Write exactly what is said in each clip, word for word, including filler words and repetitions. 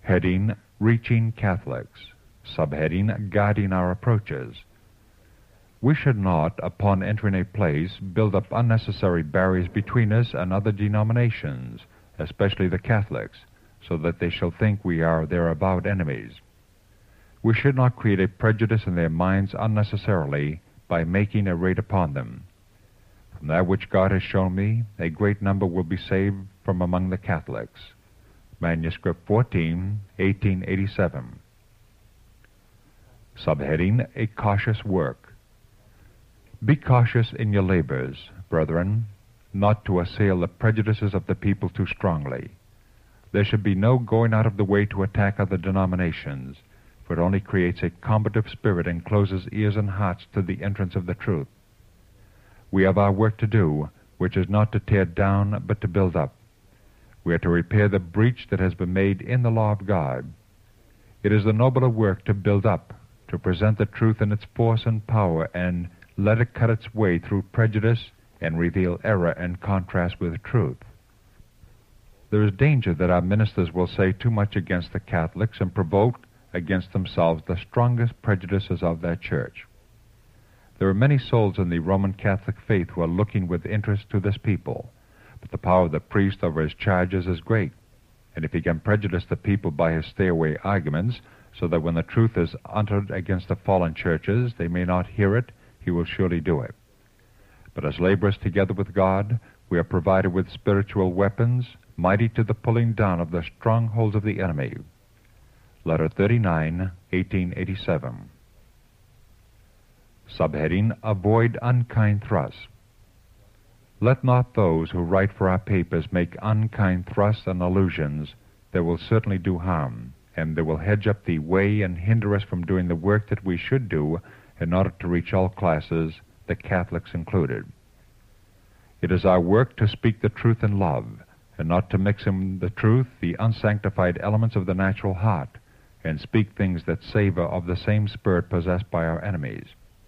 Heading, Reaching Catholics. Subheading, Guiding Our Approaches. We should not, upon entering a place, build up unnecessary barriers between us and other denominations, especially the Catholics, so that they shall think we are their avowed enemies. We should not create a prejudice in their minds unnecessarily by making a raid upon them. From that which God has shown me, a great number will be saved from among the Catholics. Manuscript fourteen, eighteen eighty-seven. Subheading, A Cautious Work. Be cautious in your labors, brethren, not to assail the prejudices of the people too strongly. There should be no going out of the way to attack other denominations, for it only creates a combative spirit and closes ears and hearts to the entrance of the truth. We have our work to do, which is not to tear down, but to build up. We are to repair the breach that has been made in the law of God. It is the nobler work to build up, to present the truth in its force and power, and let it cut its way through prejudice and reveal error and contrast with truth. There is danger that our ministers will say too much against the Catholics and provoke against themselves the strongest prejudices of their church. There are many souls in the Roman Catholic faith who are looking with interest to this people, but the power of the priest over his charges is great, and if he can prejudice the people by his stay-away arguments, so that when the truth is uttered against the fallen churches, they may not hear it, he will surely do it. But as laborers together with God, we are provided with spiritual weapons, mighty to the pulling down of the strongholds of the enemy. Letter thirty-nine, eighteen eighty-seven. Subheading, Avoid Unkind Thrusts. Let not those who write for our papers make unkind thrusts and allusions that will certainly do harm, and that will hedge up the way and hinder us from doing the work that we should do in order to reach all classes, the Catholics included. It is our work to speak the truth in love, and not to mix in the truth the unsanctified elements of the natural heart, and speak things that savor of the same spirit possessed by our enemies.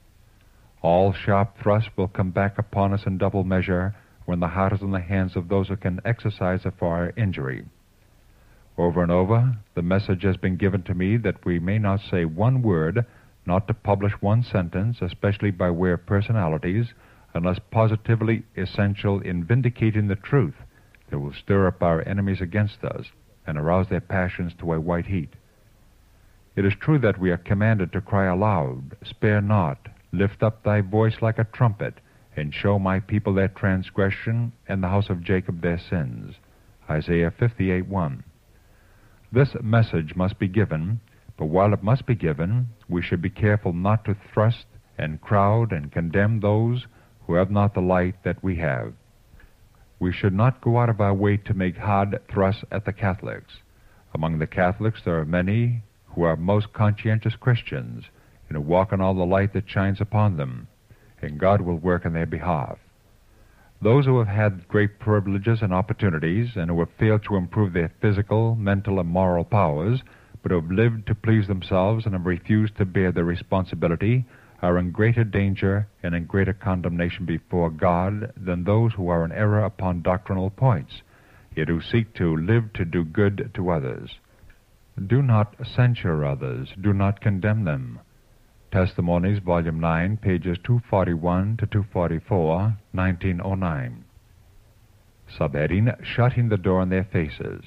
All sharp thrusts will come back upon us in double measure when the heart is in the hands of those who can exercise it for our injury. Over and over, the message has been given to me that we may not say one word, not to publish one sentence, especially by way of personalities, unless positively essential in vindicating the truth that will stir up our enemies against us and arouse their passions to a white heat. It is true that we are commanded to cry aloud, Spare not, lift up thy voice like a trumpet, and show my people their transgression, and the house of Jacob their sins. Isaiah fifty-eight one. This message must be given, but while it must be given, we should be careful not to thrust and crowd and condemn those who have not the light that we have. We should not go out of our way to make hard thrusts at the Catholics. Among the Catholics there are many who are most conscientious Christians, and who walk in all the light that shines upon them, and God will work in their behalf. Those who have had great privileges and opportunities, and who have failed to improve their physical, mental, and moral powers, but who have lived to please themselves and have refused to bear their responsibility, are in greater danger and in greater condemnation before God than those who are in error upon doctrinal points, yet who seek to live to do good to others. Do not censure others, do not condemn them. Testimonies, Volume nine, pages two forty-one to two forty-four, nineteen oh nine. Subheading, Shutting the Door in Their Faces.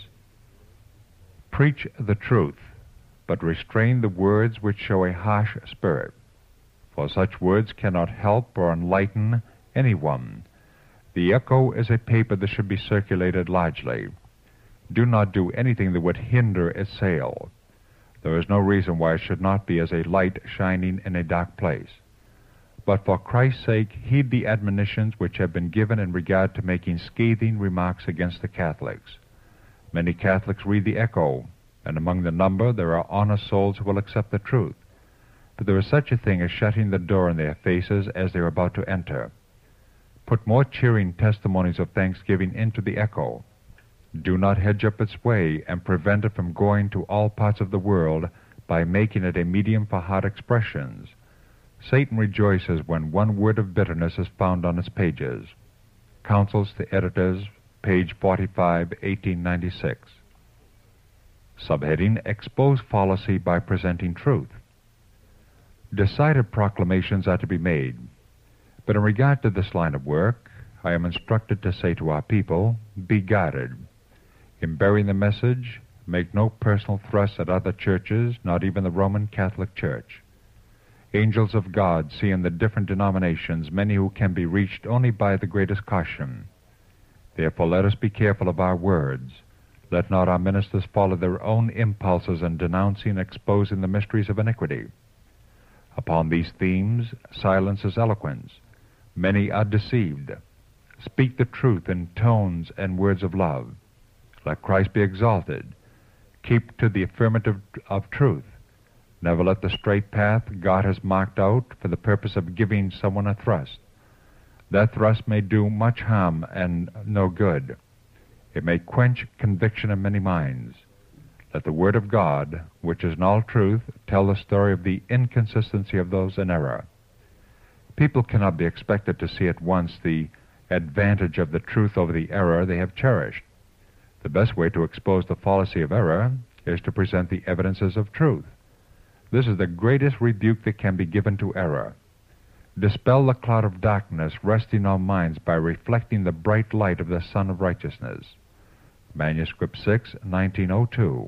Preach the truth, but restrain the words which show a harsh spirit, for such words cannot help or enlighten anyone. The Echo is a paper that should be circulated largely. Do not do anything that would hinder its sale. There is no reason why it should not be as a light shining in a dark place. But for Christ's sake, heed the admonitions which have been given in regard to making scathing remarks against the Catholics. Many Catholics read the Echo, and among the number there are honest souls who will accept the truth. But there is such a thing as shutting the door in their faces as they are about to enter. Put more cheering testimonies of thanksgiving into the Echo. Do not hedge up its way and prevent it from going to all parts of the world by making it a medium for hot expressions. Satan rejoices when one word of bitterness is found on its pages. Counsels to Editors, page forty-five, eighteen ninety-six. Subheading: Expose fallacy by presenting truth. Decided proclamations are to be made, but in regard to this line of work, I am instructed to say to our people, be guarded. In bearing the message, make no personal thrust at other churches, not even the Roman Catholic Church. Angels of God see in the different denominations many who can be reached only by the greatest caution. Therefore let us be careful of our words. Let not our ministers follow their own impulses in denouncing and exposing the mysteries of iniquity. Upon these themes, silence is eloquence. Many are deceived. Speak the truth in tones and words of love. Let Christ be exalted. Keep to the affirmative of truth. Never let the straight path God has marked out for the purpose of giving someone a thrust. That thrust may do much harm and no good. It may quench conviction in many minds. Let the Word of God, which is in all truth, tell the story of the inconsistency of those in error. People cannot be expected to see at once the advantage of the truth over the error they have cherished. The best way to expose the fallacy of error is to present the evidences of truth. This is the greatest rebuke that can be given to error. Dispel the cloud of darkness resting on minds by reflecting the bright light of the Sun of Righteousness. Manuscript six, nineteen oh two.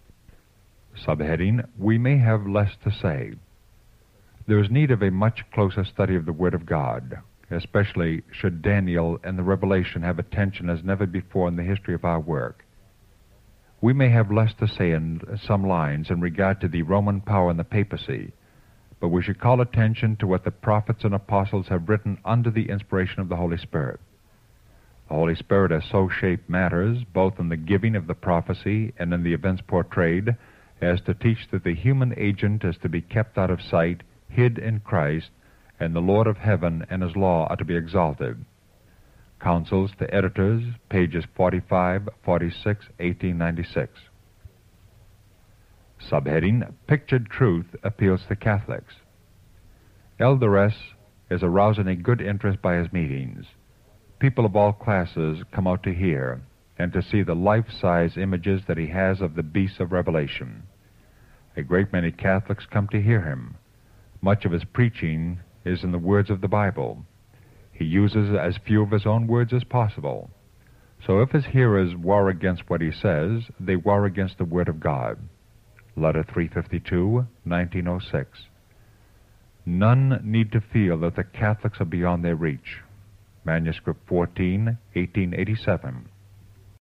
Subheading: We may have less to say. There is need of a much closer study of the Word of God, especially should Daniel and the Revelation have attention as never before in the history of our work. We may have less to say in some lines in regard to the Roman power and the papacy, but we should call attention to what the prophets and apostles have written under the inspiration of the Holy Spirit. The Holy Spirit has so shaped matters, both in the giving of the prophecy and in the events portrayed, as to teach that the human agent is to be kept out of sight, hid in Christ, and the Lord of heaven and his law are to be exalted. Counsels to Editors, pages forty-five, forty-six, eighteen ninety-six. Subheading: Pictured Truth appeals to Catholics. Elder S. is arousing a good interest by his meetings. People of all classes come out to hear and to see the life-size images that he has of the beasts of Revelation. A great many Catholics come to hear him. Much of his preaching is in the words of the Bible. He uses as few of his own words as possible. So if his hearers war against what he says, they war against the Word of God. Letter three fifty-two, nineteen oh six. None need to feel that the Catholics are beyond their reach. Manuscript fourteen, eighteen eighty-seven.